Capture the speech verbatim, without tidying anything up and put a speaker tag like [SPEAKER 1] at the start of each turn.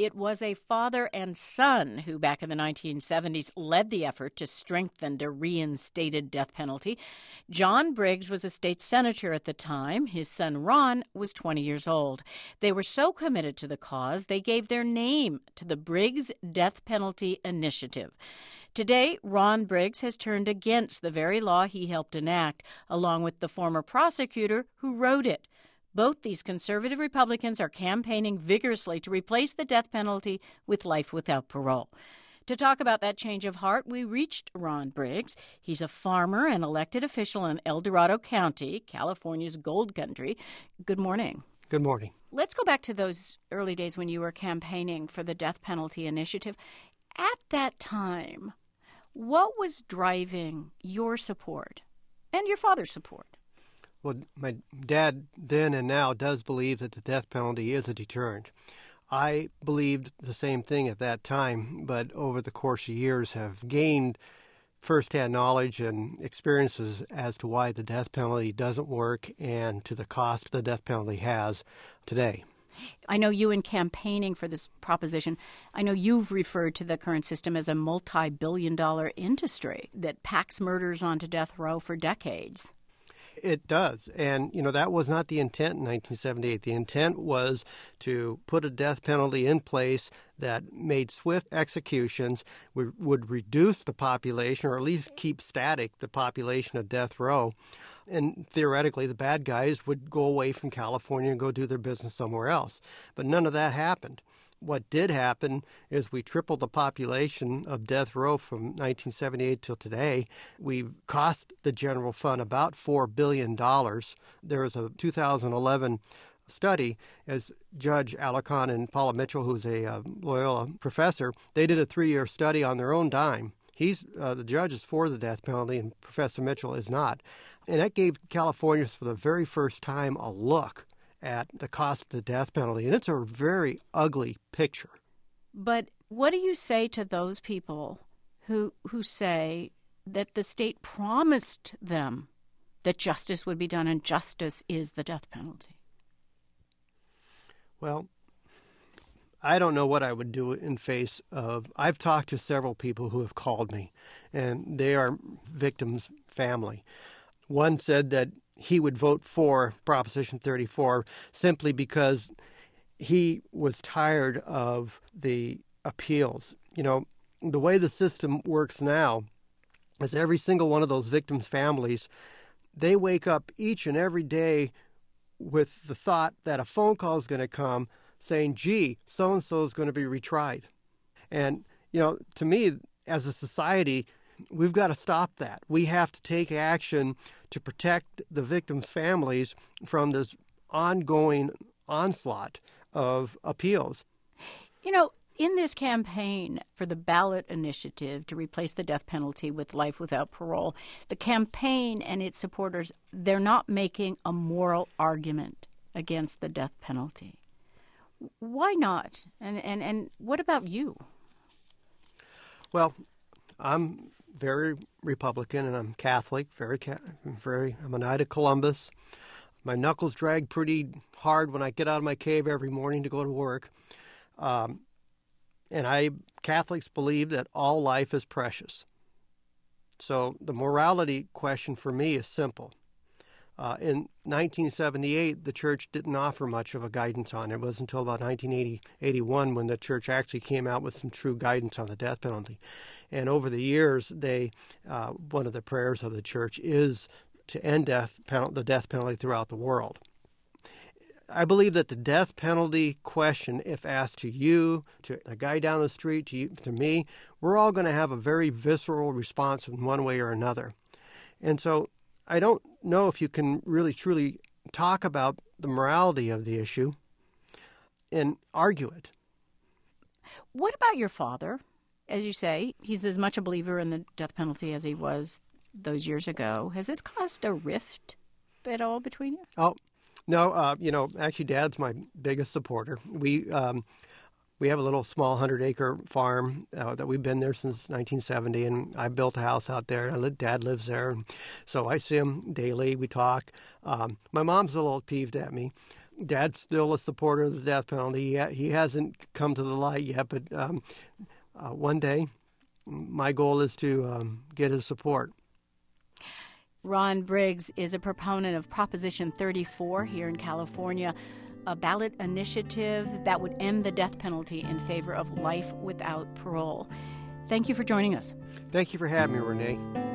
[SPEAKER 1] It was a father and son who, back in the nineteen seventies, led the effort to strengthen the reinstated death penalty. John Briggs was a state senator at the time. His son, Ron, was twenty years old. They were so committed to the cause, they gave their name to the Briggs Death Penalty Initiative. Today, Ron Briggs has turned against the very law he helped enact, along with the former prosecutor who wrote it. Both these conservative Republicans are campaigning vigorously to replace the death penalty with life without parole. To talk about that change of heart, we reached Ron Briggs. He's a farmer and elected official in El Dorado County, California's gold country. Good morning.
[SPEAKER 2] Good morning.
[SPEAKER 1] Let's go back to those early days when you were campaigning for the death penalty initiative. At that time, what was driving your support and your father's support?
[SPEAKER 2] Well, my dad then and now does believe that the death penalty is a deterrent. I believed the same thing at that time, but over the course of years have gained firsthand knowledge and experiences as to why the death penalty doesn't work and to the cost the death penalty has today.
[SPEAKER 1] I know you, in campaigning for this proposition, I know you've referred to the current system as a multi-billion dollar industry that packs murders onto death row for decades.
[SPEAKER 2] It does. And, you know, that was not the intent in nineteen seventy-eight. The intent was to put a death penalty in place that made swift executions, would, would reduce the population, or at least keep static the population of death row. And theoretically, the bad guys would go away from California and go do their business somewhere else. But none of that happened. What did happen is we tripled the population of death row from nineteen seventy-eight till today. We cost the general fund about four billion dollars. There was a two thousand eleven study, as Judge Alarcon and Paula Mitchell, who's a uh, Loyola professor, they did a three-year study on their own dime. He's uh, the judge is for the death penalty, and Professor Mitchell is not. And that gave Californians, for the very first time, a look at the cost of the death penalty. And it's a very ugly picture.
[SPEAKER 1] But what do you say to those people who who say that the state promised them that justice would be done, and justice is the death penalty?
[SPEAKER 2] Well, I don't know what I would do in face of... I've talked to several people who have called me, and they are victims' family. One said that he would vote for Proposition thirty-four simply because he was tired of the appeals. You know, the way the system works now is every single one of those victims' families, they wake up each and every day with the thought that a phone call is going to come saying, gee, so-and-so is going to be retried. And, you know, to me, as a society, we've got to stop that. We have to take action to protect the victims' families from this ongoing onslaught of appeals.
[SPEAKER 1] You know, in this campaign for the ballot initiative to replace the death penalty with life without parole, the campaign and its supporters, they're not making a moral argument against the death penalty. Why not? And and, and what about you?
[SPEAKER 2] Well, I'm very Republican, and I'm Catholic, very, very, I'm a Knight of Columbus. My knuckles drag pretty hard when I get out of my cave every morning to go to work. Um, and I, Catholics believe that all life is precious. So the morality question for me is simple. Uh, in nineteen seventy-eight, the church didn't offer much of a guidance on it. It wasn't until about nineteen eighty, eighty-one when the church actually came out with some true guidance on the death penalty. And over the years, they uh, one of the prayers of the church is to end death penalty, the death penalty throughout the world. I believe that the death penalty question, if asked to you, to a guy down the street, to you, to me, we're all going to have a very visceral response in one way or another. And so I don't know if you can really truly talk about the morality of the issue and argue it.
[SPEAKER 1] What about your father? As you say, he's as much a believer in the death penalty as he was those years ago. Has this caused a rift at all between you?
[SPEAKER 2] Oh, no. Uh, you know, actually, Dad's my biggest supporter. We um, we have a little small hundred-acre farm uh, that we've been there since nineteen seventy, and I built a house out there. And Dad lives there, so I see him daily. We talk. Um, my mom's a little peeved at me. Dad's still a supporter of the death penalty. He, ha- he hasn't come to the light yet, but um, uh, one day my goal is to um, get his support.
[SPEAKER 1] Ron Briggs is a proponent of Proposition thirty-four here in California, a ballot initiative that would end the death penalty in favor of life without parole. Thank you for joining us.
[SPEAKER 2] Thank you for having me, Renee.